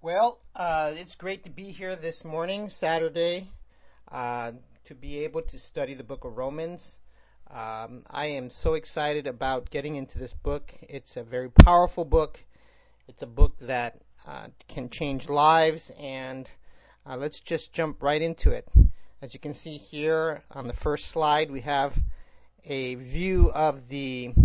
Well, it's great to be here this morning, Saturday, to be able to study the book of Romans. I am so excited about getting into this book. It's a very powerful book. It's a book that can change lives, and let's just jump right into it. As you can see here on the first slide, we have a view of the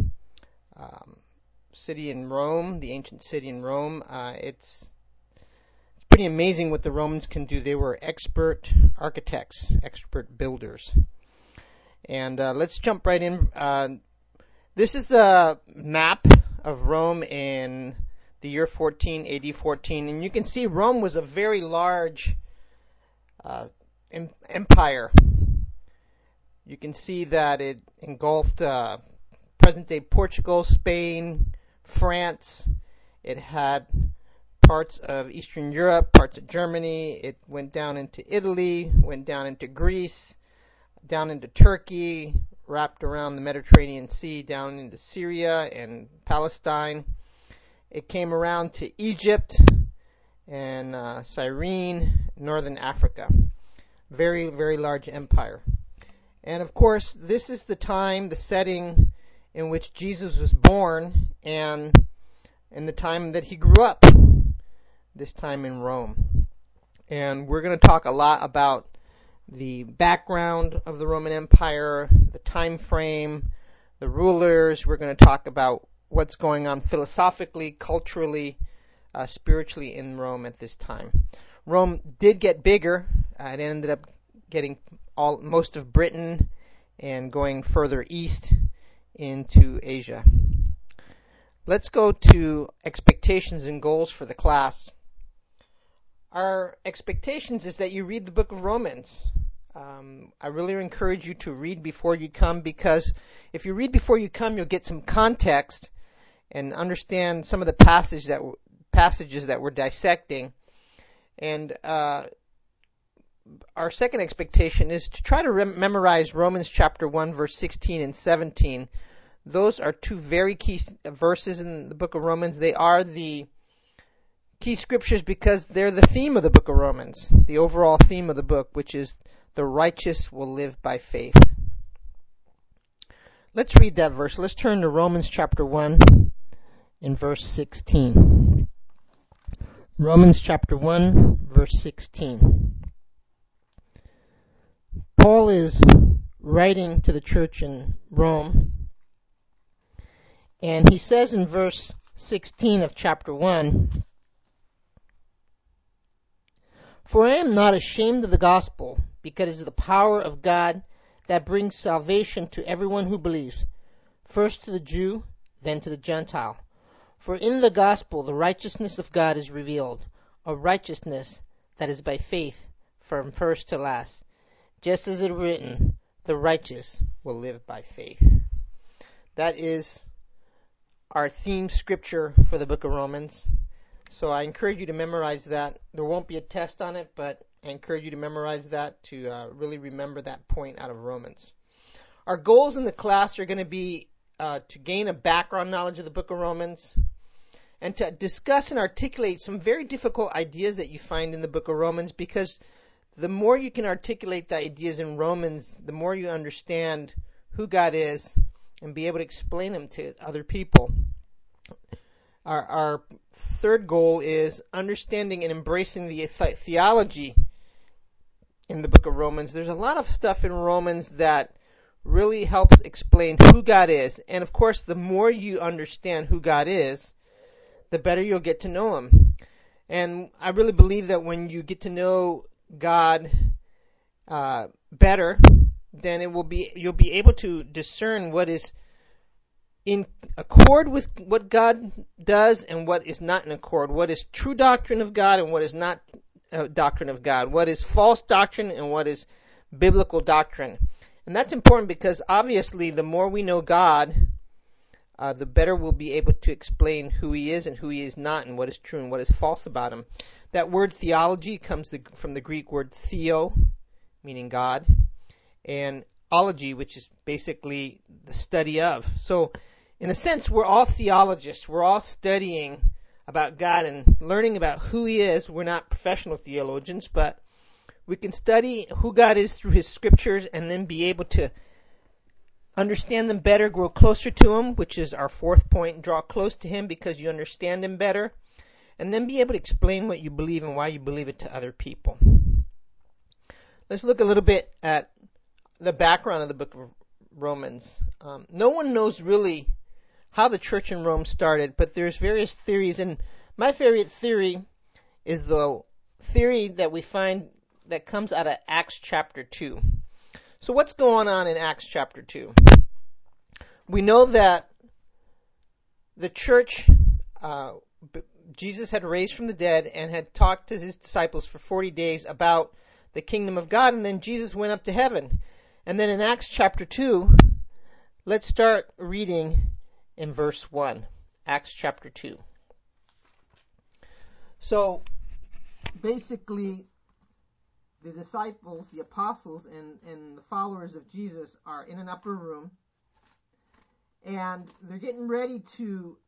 city in Rome, the ancient city in Rome. It's pretty amazing what the Romans can do. They were expert architects, expert builders. And let's jump right in. This is the map of Rome in the year 14, AD 14. And you can see Rome was a very large empire. You can see that it engulfed present-day Portugal, Spain, France. It had parts of Eastern Europe, parts of Germany. It went down into Italy, went down into Greece, down into Turkey, wrapped around the Mediterranean Sea, down into Syria and Palestine. It came around to Egypt and Cyrene, northern Africa. Very, very large empire. And of course, this is the time, the setting in which Jesus was born and in the time that he grew up, this time in Rome. And we're going to talk a lot about the background of the Roman Empire, the time frame, the rulers. We're going to talk about what's going on philosophically, culturally, spiritually in Rome at this time. Rome did get bigger. It ended up getting most of Britain and going further east into Asia. Let's go to expectations and goals for the class. Our expectations is that you read the book of Romans. I really encourage you to read before you come, because if you read before you come, you'll get some context and understand some of the passages that we're dissecting. And our second expectation is to try to memorize Romans chapter 1, verse 16 and 17. Those are two very key verses in the book of Romans. They are the key scriptures because they're the theme of the book of Romans, the overall theme of the book, which is the righteous will live by faith. Let's read that verse. Let's turn to Romans chapter 1 in verse 16. Romans chapter 1, verse 16. Paul is writing to the church in Rome, and he says in verse 16 of chapter 1, "For I am not ashamed of the gospel, because it is the power of God that brings salvation to everyone who believes, first to the Jew, then to the Gentile. For in the gospel the righteousness of God is revealed, a righteousness that is by faith from first to last. Just as it is written, the righteous will live by faith." That is our theme scripture for the book of Romans. So I encourage you to memorize that. There won't be a test on it, but I encourage you to memorize that to really remember that point out of Romans. Our goals in the class are going to be to gain a background knowledge of the book of Romans and to discuss and articulate some very difficult ideas that you find in the book of Romans, because the more you can articulate the ideas in Romans, the more you understand who God is and be able to explain them to other people. Our third goal is understanding and embracing the theology in the book of Romans. There's a lot of stuff in Romans that really helps explain who God is. And of course, the more you understand who God is, the better you'll get to know Him. And I really believe that when you get to know God better, then you'll be able to discern what is in accord with what God does and what is not in accord. What is true doctrine of God and what is not doctrine of God. What is false doctrine and what is biblical doctrine. And that's important because obviously the more we know God, the better we'll be able to explain who He is and who He is not and what is true and what is false about Him. That word theology comes from the Greek word theo, meaning God, and ology, which is basically the study of. So in a sense, we're all theologists. We're all studying about God and learning about who He is. We're not professional theologians, but we can study who God is through His scriptures and then be able to understand them better, grow closer to Him, which is our fourth point. Draw close to Him because you understand Him better, and then be able to explain what you believe and why you believe it to other people. Let's look a little bit at the background of the book of Romans. No one knows really how the church in Rome started, but there's various theories, and my favorite theory is the theory that we find that comes out of Acts chapter 2. So what's going on in Acts chapter 2? We know that the church, Jesus had raised from the dead and had talked to His disciples for 40 days about the kingdom of God, and then Jesus went up to heaven. And then in Acts chapter 2, let's start reading in verse 1. Acts chapter 2. So, basically, the disciples, the apostles, and the followers of Jesus are in an upper room, and they're getting ready to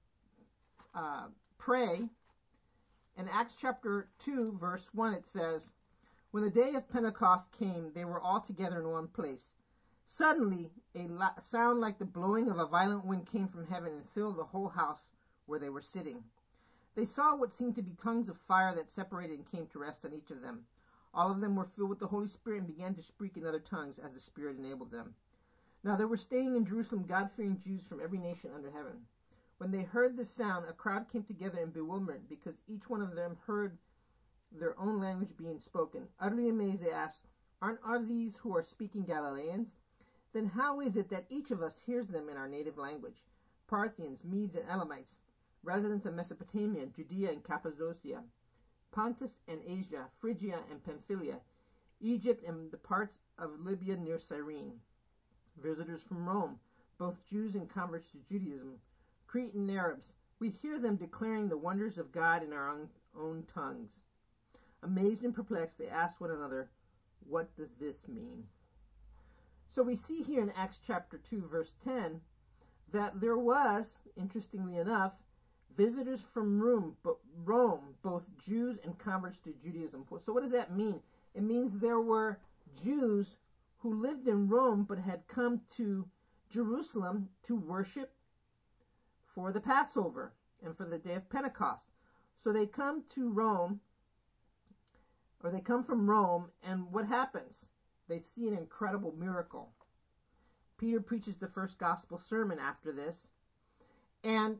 pray. In Acts chapter 2, verse 1, it says, "When the day of Pentecost came, they were all together in one place. Suddenly, a sound like the blowing of a violent wind came from heaven and filled the whole house where they were sitting. They saw what seemed to be tongues of fire that separated and came to rest on each of them. All of them were filled with the Holy Spirit and began to speak in other tongues as the Spirit enabled them. Now there were staying in Jerusalem God-fearing Jews from every nation under heaven. When they heard this sound, a crowd came together in bewilderment because each one of them heard their own language being spoken. Utterly amazed, they asked, Are these who are speaking Galileans? Then how is it that each of us hears them in our native language? Parthians, Medes, and Elamites, residents of Mesopotamia, Judea and Cappadocia, Pontus and Asia, Phrygia and Pamphylia, Egypt and the parts of Libya near Cyrene, visitors from Rome, both Jews and converts to Judaism, Cretan Arabs. We hear them declaring the wonders of God in our own tongues. Amazed and perplexed, they asked one another, What does this mean?" So we see here in Acts chapter 2, verse 10, that there was, interestingly enough, visitors from Rome, both Jews and converts to Judaism. So what does that mean? It means there were Jews who lived in Rome but had come to Jerusalem to worship for the Passover and for the day of Pentecost. So they come to Rome, or they come from Rome, and what happens? They see an incredible miracle. Peter preaches the first gospel sermon after this, and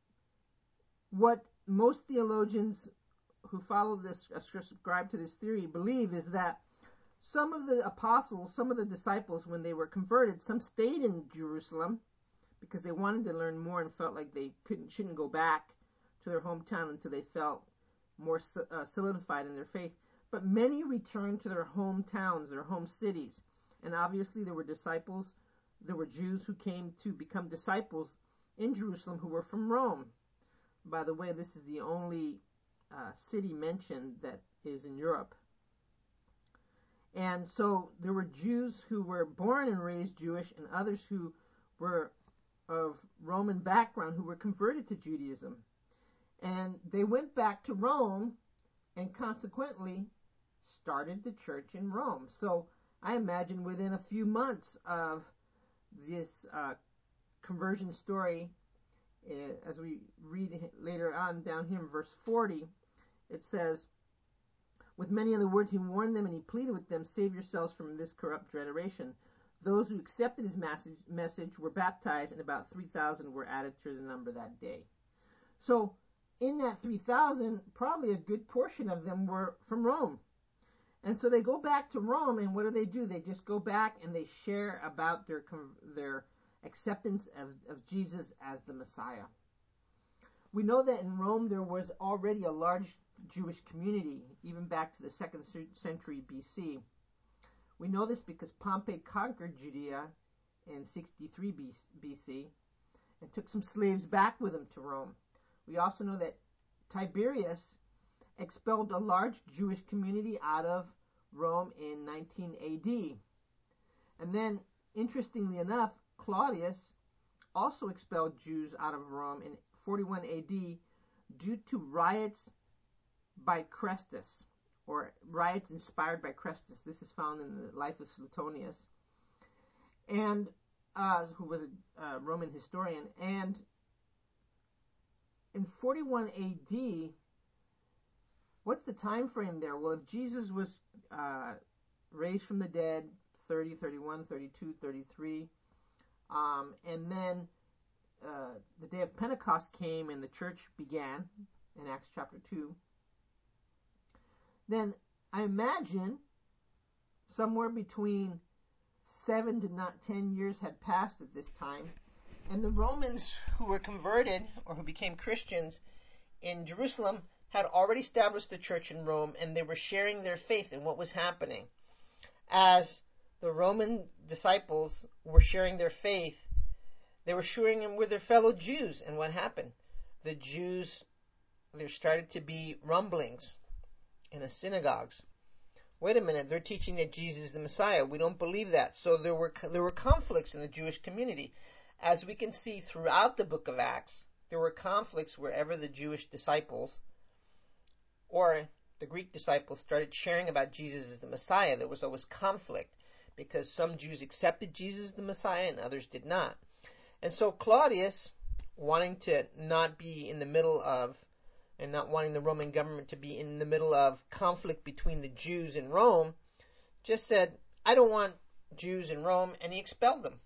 what most theologians who follow this, subscribe to this theory, believe is that some of the apostles, some of the disciples, when they were converted, some stayed in Jerusalem because they wanted to learn more and felt like they shouldn't go back to their hometown until they felt more solidified in their faith. But many returned to their hometowns, their home cities. And obviously there were disciples, there were Jews who came to become disciples in Jerusalem who were from Rome. By the way, this is the only city mentioned that is in Europe. And so there were Jews who were born and raised Jewish and others who were of Roman background who were converted to Judaism. And they went back to Rome and consequently started the church in Rome. So I imagine within a few months of this conversion story, as we read later on down here in verse 40, it says, "With many other words he warned them and he pleaded with them, 'Save yourselves from this corrupt generation.' Those who accepted his message were baptized, and about 3,000 were added to the number that day." So in that 3,000, probably a good portion of them were from Rome. And so they go back to Rome, and what do? They just go back and they share about their acceptance of Jesus as the Messiah. We know that in Rome there was already a large Jewish community, even back to the 2nd century BC. We know this because Pompey conquered Judea in 63 BC and took some slaves back with him to Rome. We also know that Tiberius expelled a large Jewish community out of Rome in 19 AD. And then, interestingly enough, Claudius also expelled Jews out of Rome in 41 AD due to riots by Chrestus, or riots inspired by Chrestus. This is found in the life of Suetonius, and who was a Roman historian. And in 41 AD, what's the time frame there? Well, if Jesus was raised from the dead, 30, 31, 32, 33, and then the day of Pentecost came and the church began in Acts chapter 2, then I imagine somewhere between 7 to 10 years had passed at this time, and the Romans who were converted or who became Christians in Jerusalem had already established the church in Rome, and they were sharing their faith in what was happening. As the Roman disciples were sharing their faith, they were sharing them with their fellow Jews. And what happened? The Jews, there started to be rumblings in the synagogues. Wait a minute, they're teaching that Jesus is the Messiah. We don't believe that. So there were conflicts in the Jewish community. As we can see throughout the book of Acts, there were conflicts wherever the Jewish disciples or the Greek disciples started sharing about Jesus as the Messiah. There was always conflict because some Jews accepted Jesus as the Messiah and others did not. And so Claudius, wanting to not be in the middle of, and not wanting the Roman government to be in the middle of conflict between the Jews and Rome, just said, I don't want Jews in Rome, and he expelled them.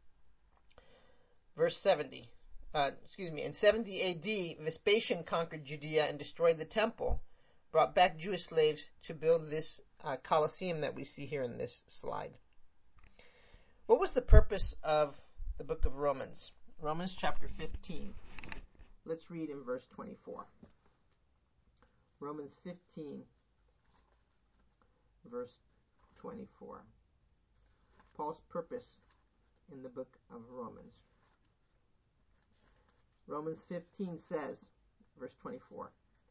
Verse 70. In 70 AD, Vespasian conquered Judea and destroyed the temple, brought back Jewish slaves to build this Colosseum that we see here in this slide. What was the purpose of the book of Romans? Romans chapter 15. Let's read in verse 24. Romans 15, verse 24. Paul's purpose in the book of Romans. Romans 15 says, verse 24,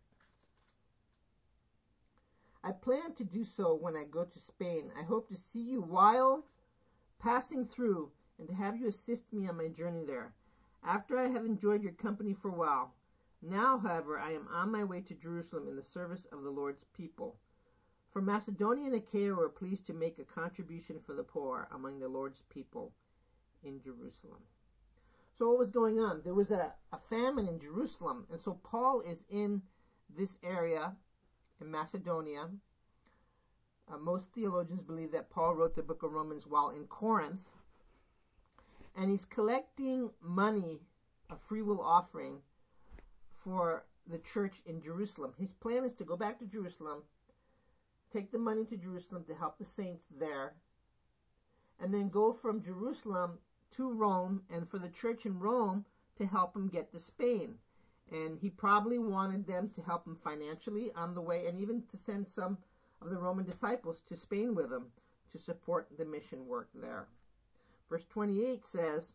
I plan to do so when I go to Spain. I hope to see you while passing through and to have you assist me on my journey there, after I have enjoyed your company for a while. Now, however, I am on my way to Jerusalem in the service of the Lord's people. For Macedonia and Achaia were pleased to make a contribution for the poor among the Lord's people in Jerusalem. So what was going on? There was a famine in Jerusalem, and so Paul is in this area in Macedonia. Most theologians believe that Paul wrote the book of Romans while in Corinth, and he's collecting money, a free will offering, for the church in Jerusalem. His plan is to go back to Jerusalem, take the money to Jerusalem to help the saints there, and then go from Jerusalem to Rome, and for the church in Rome to help him get to Spain. And he probably wanted them to help him financially on the way, and even to send some of the Roman disciples to Spain with him to support the mission work there. Verse 28 says,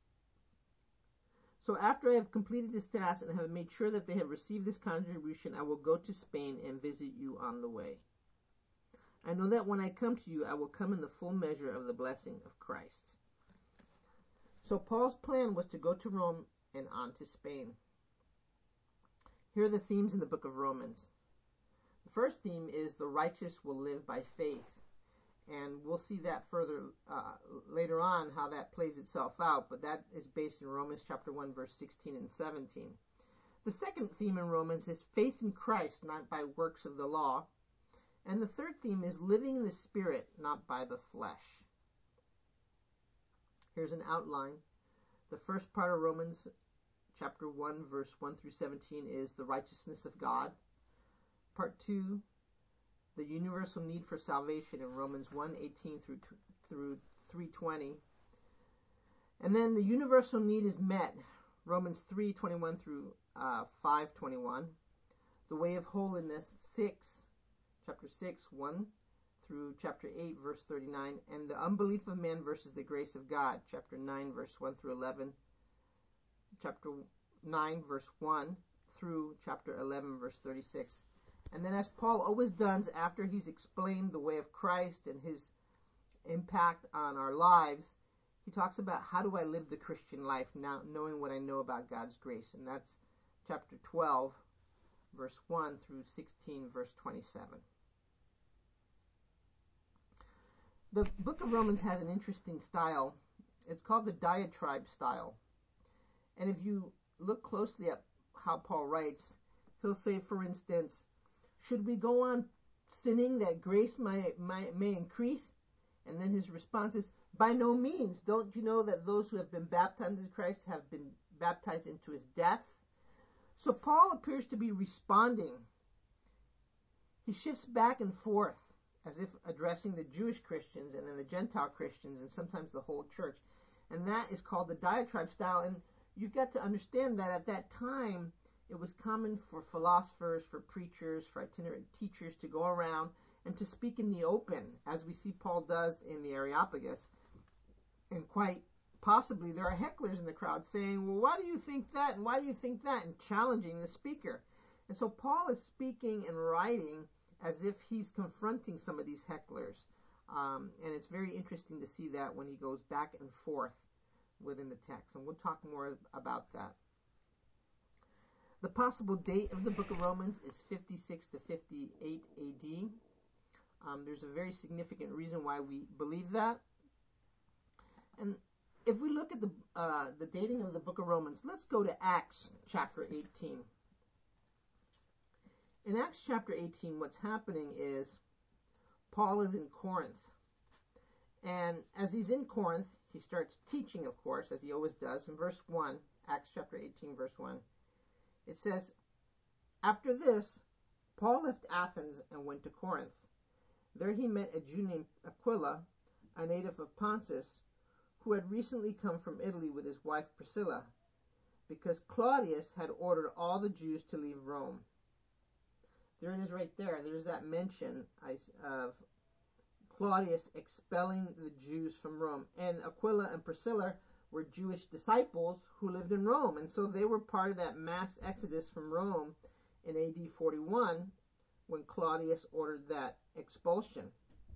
So after I have completed this task and have made sure that they have received this contribution, I will go to Spain and visit you on the way. I know that when I come to you, I will come in the full measure of the blessing of Christ. So Paul's plan was to go to Rome and on to Spain. Here are the themes in the book of Romans. The first theme is the righteous will live by faith. And we'll see that further later on, how that plays itself out. But that is based in Romans chapter 1, verse 16 and 17. The second theme in Romans is faith in Christ, not by works of the law. And the third theme is living in the Spirit, not by the flesh. Here's an outline. The first part of Romans chapter 1, verse 1 through 17 is the righteousness of God. Part 2, the universal need for salvation in Romans 1:18 through 3:20. And then the universal need is met, Romans 3:21 through 5:21. The way of holiness, chapter 6, 1 through chapter 8, verse 39. And the unbelief of man versus the grace of God, chapter 9, verse 1 through 11. Chapter 9, verse 1 through chapter 11, verse 36. And then, as Paul always does after he's explained the way of Christ and his impact on our lives, he talks about how do I live the Christian life now, knowing what I know about God's grace. And that's chapter 12, verse 1 through 16, verse 27. The book of Romans has an interesting style. It's called the diatribe style. And if you look closely at how Paul writes, he'll say, for instance, should we go on sinning that grace may increase? And then his response is, by no means. Don't you know that those who have been baptized into Christ have been baptized into his death? So Paul appears to be responding. He shifts back and forth as if addressing the Jewish Christians and then the Gentile Christians and sometimes the whole church. And that is called the diatribe style. And you've got to understand that at that time, it was common for philosophers, for preachers, for itinerant teachers to go around and to speak in the open, as we see Paul does in the Areopagus. And quite possibly there are hecklers in the crowd saying, well, why do you think that? And why do you think that? And challenging the speaker. And so Paul is speaking and writing as if he's confronting some of these hecklers. And it's very interesting to see that when he goes back and forth within the text. And we'll talk more about that. The possible date of the book of Romans is 56 to 58 AD. There's a very significant reason why we believe that. And if we look at the dating of the book of Romans, let's go to Acts chapter 18. In Acts chapter 18, what's happening is Paul is in Corinth. And as he's in Corinth, he starts teaching, of course, as he always does. In verse 1, Acts chapter 18, verse 1, it says, after this, Paul left Athens and went to Corinth. There he met a Jew named Aquila, a native of Pontus, who had recently come from Italy with his wife Priscilla, because Claudius had ordered all the Jews to leave Rome. There it is right there. There's that mention of Claudius expelling the Jews from Rome. And Aquila and Priscilla were Jewish disciples who lived in Rome. And so they were part of that mass exodus from Rome in AD 41 when Claudius ordered that expulsion.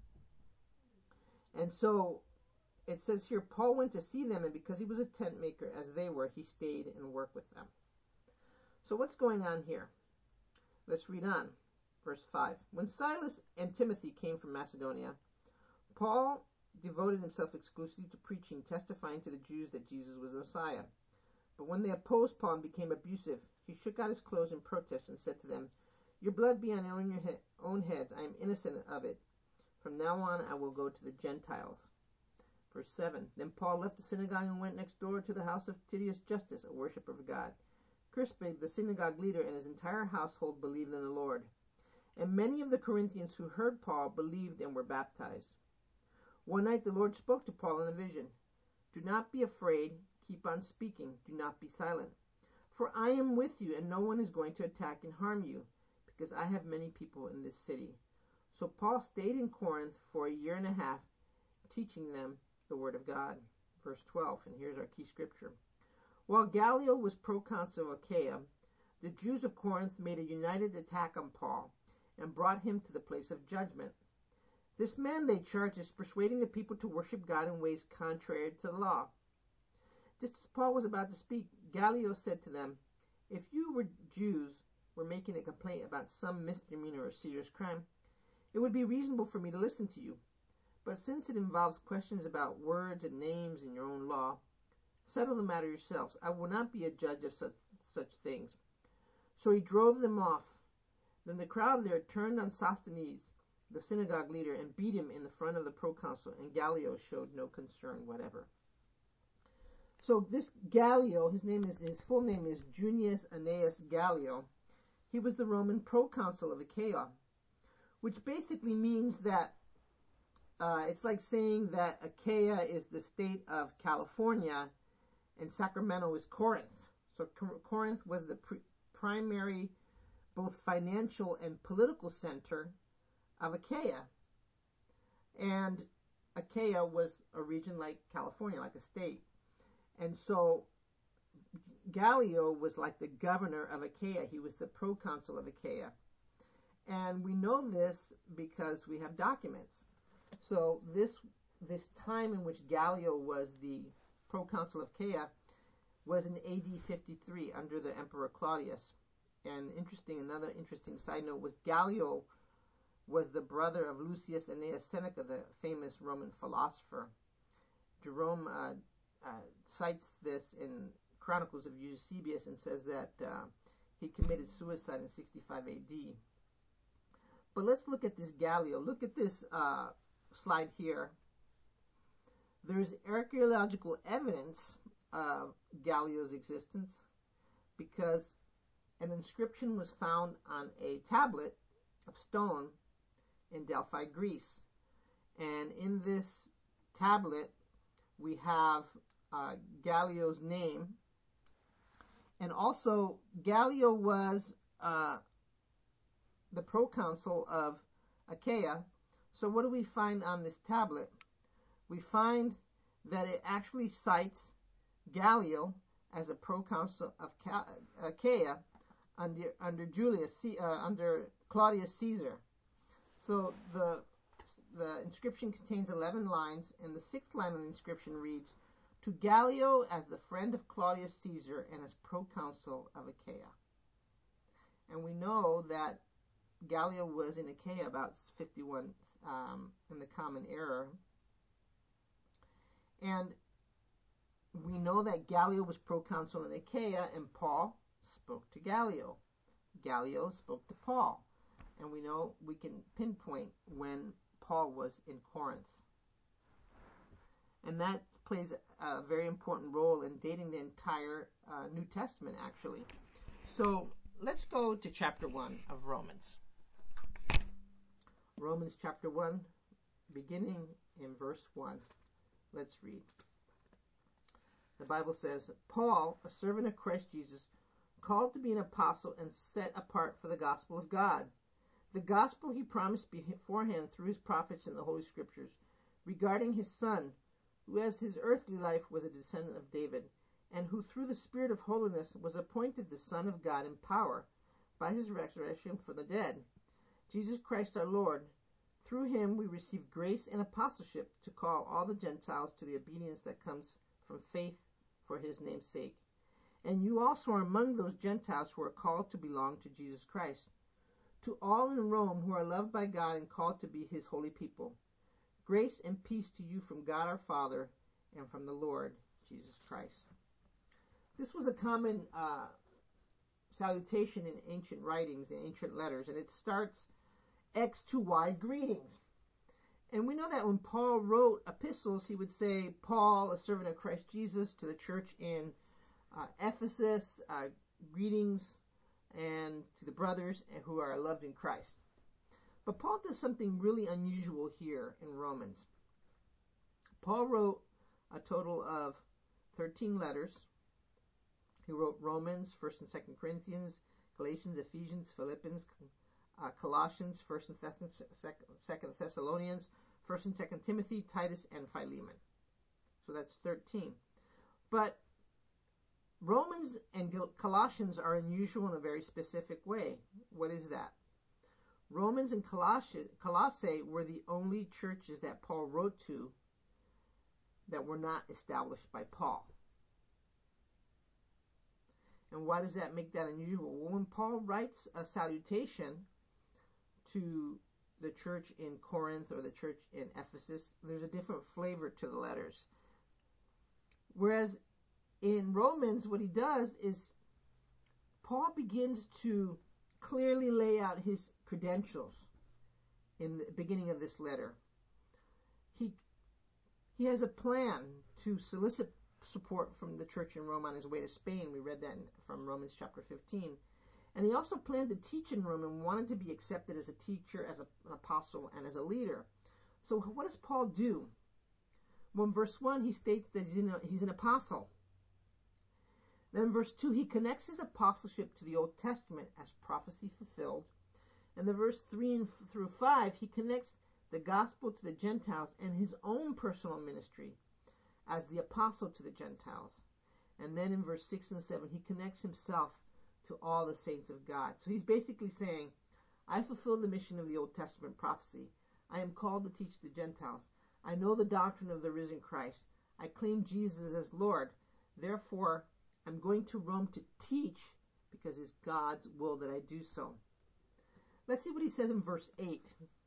And so it says here, Paul went to see them, and because he was a tent maker as they were, he stayed and worked with them. So what's going on here? Let's read on. Verse 5. When Silas and Timothy came from Macedonia, Paul devoted himself exclusively to preaching, testifying to the Jews that Jesus was the Messiah. But when they opposed Paul and became abusive, he shook out his clothes in protest and said to them, your blood be on your own heads. I am innocent of it. From now on I will go to the Gentiles. Verse 7. Then Paul left the synagogue and went next door to the house of Titius Justus, a worshiper of God. Crispus, the synagogue leader, and his entire household believed in the Lord. And many of the Corinthians who heard Paul believed and were baptized. One night the Lord spoke to Paul in a vision. Do not be afraid. Keep on speaking. Do not be silent. For I am with you, and no one is going to attack and harm you, because I have many people in this city. So Paul stayed in Corinth for 1.5 years, teaching them the word of God. Verse 12, and here's our key scripture. While Gallio was proconsul of Achaia, the Jews of Corinth made a united attack on Paul and brought him to the place of judgment. This man, they charged, is persuading the people to worship God in ways contrary to the law. Just as Paul was about to speak, Gallio said to them, if you were Jews were making a complaint about some misdemeanor or serious crime, it would be reasonable for me to listen to you. But since it involves questions about words and names in your own law, settle the matter yourselves. I will not be a judge of such things. So he drove them off. Then the crowd there turned on Sosthenes, the synagogue leader, and beat him in the front of the proconsul, and Gallio showed no concern whatever. So this Gallio, his full name is Junius Annaeus Gallio. He was the Roman proconsul of Achaia, which basically means that it's like saying that Achaia is the state of California and Sacramento is Corinth. So Corinth was the primary both financial and political center of Achaia. And Achaia was a region like California, like a state. And so Gallio was like the governor of Achaia. He was the proconsul of Achaia. And we know this because we have documents. So this time in which Gallio was the proconsul of Achaia, was in AD 53 under the Emperor Claudius. And another interesting side note was Gallio was the brother of Lucius Annaeus Seneca, the famous Roman philosopher. Jerome cites this in Chronicles of Eusebius and says that he committed suicide in 65 AD. But let's look at this Gallio. Look at this slide here. There's archaeological evidence of Gallio's existence because an inscription was found on a tablet of stone in Delphi, Greece. And in this tablet, we have Gallio's name. And also, Gallio was the proconsul of Achaia. So what do we find on this tablet? We find that it actually cites Gallio as a proconsul of Achaia under Claudius Caesar. So the inscription contains 11 lines, and the 6th line of the inscription reads, "To Gallio as the friend of Claudius Caesar and as proconsul of Achaia." And we know that Gallio was in Achaia about 51 in the Common Era. And we know that Gallio was proconsul in Achaia, and Paul spoke to Gallio. Gallio spoke to Paul. And we know we can pinpoint when Paul was in Corinth. And that plays a very important role in dating the entire New Testament, actually. So let's go to chapter 1 of Romans. Romans chapter 1, beginning in verse 1. Let's read. The Bible says, "Paul, a servant of Christ Jesus, called to be an apostle and set apart for the gospel of God, the gospel he promised beforehand through his prophets in the Holy Scriptures, regarding his Son, who as his earthly life was a descendant of David, and who through the Spirit of holiness was appointed the Son of God in power, by his resurrection from the dead, Jesus Christ our Lord. Through him we receive grace and apostleship to call all the Gentiles to the obedience that comes from faith for his name's sake. And you also are among those Gentiles who are called to belong to Jesus Christ. To all in Rome who are loved by God and called to be his holy people, grace and peace to you from God our Father and from the Lord Jesus Christ." This was a common salutation in ancient writings, in ancient letters, and it starts X to Y greetings. And we know that when Paul wrote epistles, he would say, "Paul, a servant of Christ Jesus, to the church in Ephesus, greetings, and to the brothers who are loved in Christ." But Paul does something really unusual here in Romans. Paul wrote a total of 13 letters. He wrote Romans, 1st and 2nd Corinthians, Galatians, Ephesians, Philippians, Colossians, 1st and 2nd Thessalonians, 1st and 2nd Timothy, Titus, and Philemon. So that's 13. But Romans and Colossians are unusual in a very specific way. What is that? Romans and Colossae were the only churches that Paul wrote to that were not established by Paul. And why does that make that unusual? Well, when Paul writes a salutation to the church in Corinth or the church in Ephesus, there's a different flavor to the letters. Whereas in Romans, what he does is Paul begins to clearly lay out his credentials in the beginning of this letter. He has a plan to solicit support from the church in Rome on his way to Spain. We read that from Romans chapter 15. And he also planned to teach in Rome and wanted to be accepted as a teacher, as an apostle, and as a leader. So what does Paul do? Well, in verse 1, he states that he's an apostle. Then in verse 2, he connects his apostleship to the Old Testament as prophecy fulfilled. And the verse 3 through 5, he connects the gospel to the Gentiles and his own personal ministry as the apostle to the Gentiles. And then in verse 6 and 7, he connects himself to all the saints of God. So he's basically saying, I fulfill the mission of the Old Testament prophecy. I am called to teach the Gentiles. I know the doctrine of the risen Christ. I claim Jesus as Lord. Therefore, I'm going to Rome to teach because it's God's will that I do so. Let's see what he says in verse 8.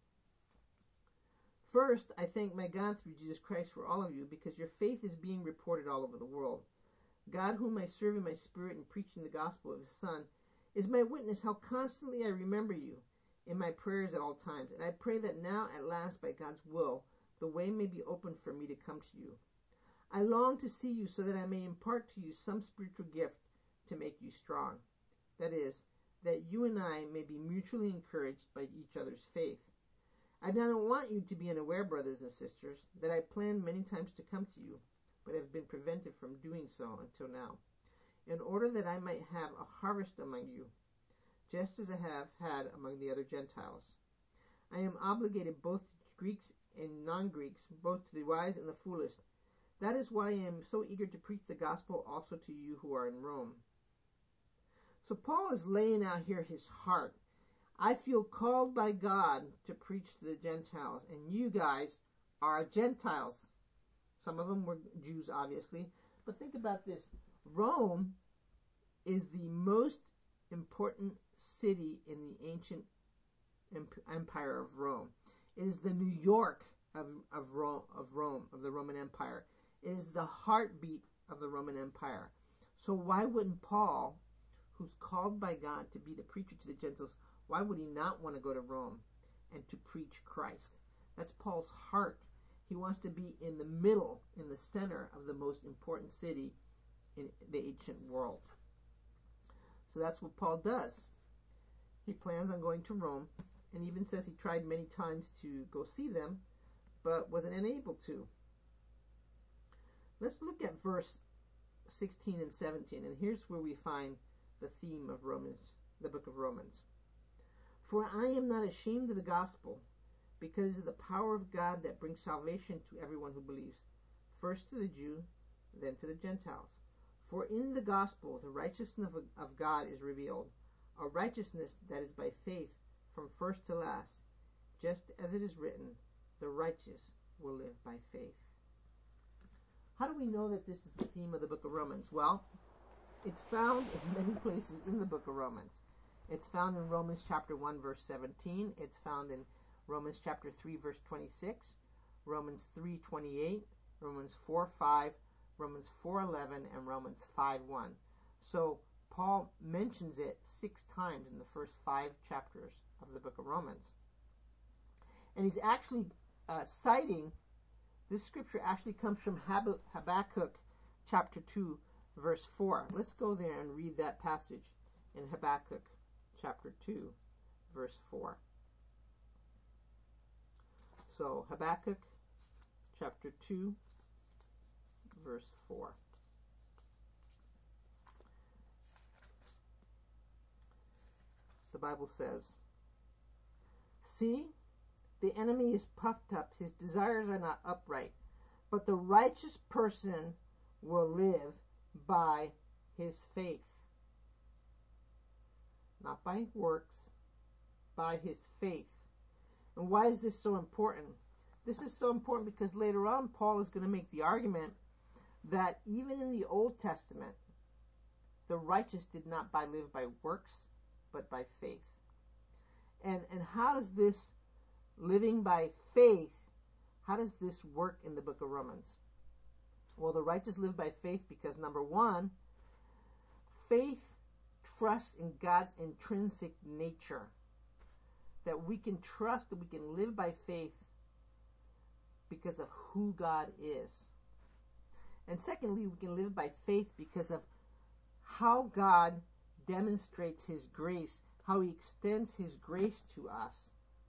First, I thank my God through Jesus Christ for all of you because your faith is being reported all over the world. God, whom I serve in my spirit in preaching the gospel of his Son, is my witness how constantly I remember you in my prayers at all times. And I pray that now, at last, by God's will, the way may be opened for me to come to you. I long to see you so that I may impart to you some spiritual gift to make you strong. That is, that you and I may be mutually encouraged by each other's faith. I do not want you to be unaware, brothers and sisters, that I planned many times to come to you, but have been prevented from doing so until now, in order that I might have a harvest among you, just as I have had among the other Gentiles. I am obligated both to Greeks and non-Greeks, both to the wise and the foolish. That is why I am so eager to preach the gospel also to you who are in Rome. So Paul is laying out here his heart. I feel called by God to preach to the Gentiles, and you guys are Gentiles. Some of them were Jews, obviously. But think about this. Rome is the most important city in the ancient empire of Rome. It is the New York of Rome, of the Roman Empire. It is the heartbeat of the Roman Empire. So why wouldn't Paul, who's called by God to be the preacher to the Gentiles, why would he not want to go to Rome and to preach Christ? That's Paul's heart. He wants to be in the middle, in the center of the most important city in the ancient world. So that's what Paul does. He plans on going to Rome, and even says he tried many times to go see them, but wasn't unable to. Let's look at verse 16 and 17, and here's where we find the theme of Romans, the book of Romans. For I am not ashamed of the gospel, because of the power of God that brings salvation to everyone who believes, first to the Jew, then to the Gentiles. For in the gospel the righteousness of God is revealed, a righteousness that is by faith from first to last, just as it is written, the righteous will live by faith. How do we know that this is the theme of the book of Romans? Well, it's found in many places in the book of Romans. It's found in Romans chapter 1, verse 17. It's found in Romans chapter 3, verse 26, Romans 3:28, Romans 4:5, Romans 4:11, and Romans 5:1. So Paul mentions it 6 times in the first 5 chapters of the book of Romans. And he's actually citing, this scripture actually comes from Habakkuk chapter 2, verse 4. Let's go there and read that passage in Habakkuk chapter 2, verse 4. So Habakkuk chapter 2, verse 4. The Bible says, See, the enemy is puffed up, his desires are not upright, but the righteous person will live by his faith. Not by works, by his faith. And why is this so important? This is so important because later on Paul is going to make the argument that even in the Old Testament, the righteous did not live by works, but by faith. And how does this living by faith, how does this work in the book of Romans? Well, the righteous live by faith because, number one, faith trusts in God's intrinsic nature. That we can trust, that we can live by faith because of who God is. And secondly, we can live by faith because of how God demonstrates his grace, how he extends his grace to us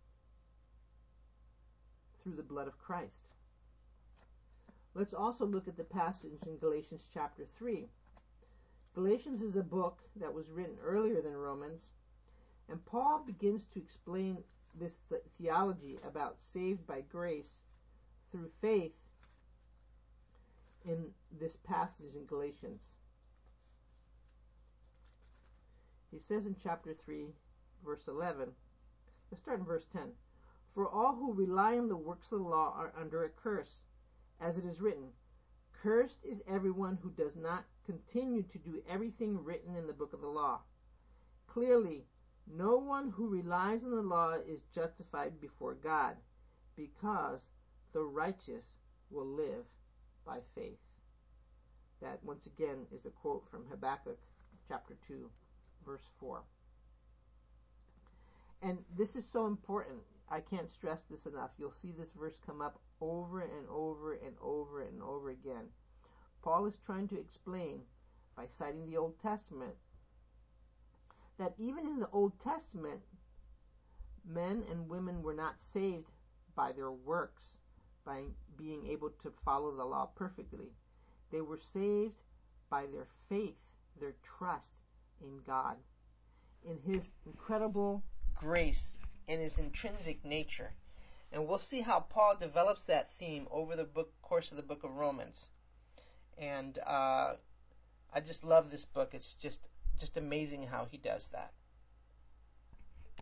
through the blood of Christ. Let's also look at the passage in Galatians chapter 3. Galatians is a book that was written earlier than Romans, and Paul begins to explain this theology about saved by grace through faith in this passage in Galatians. He says in chapter 3, verse 11, let's start in verse 10. For all who rely on the works of the law are under a curse, as it is written, Cursed is everyone who does not continue to do everything written in the book of the law. Clearly, no one who relies on the law is justified before God, because the righteous will live by faith. That, once again, is a quote from Habakkuk chapter 2, verse 4. And this is so important. I can't stress this enough. You'll see this verse come up over and over and over and over again. Paul is trying to explain, by citing the Old Testament, that even in the Old Testament, men and women were not saved by their works, by being able to follow the law perfectly. They were saved by their faith, their trust in God, in His incredible grace, and His intrinsic nature. And we'll see how Paul develops that theme over the course of the book of Romans. And I just love this book. It's just amazing how he does that.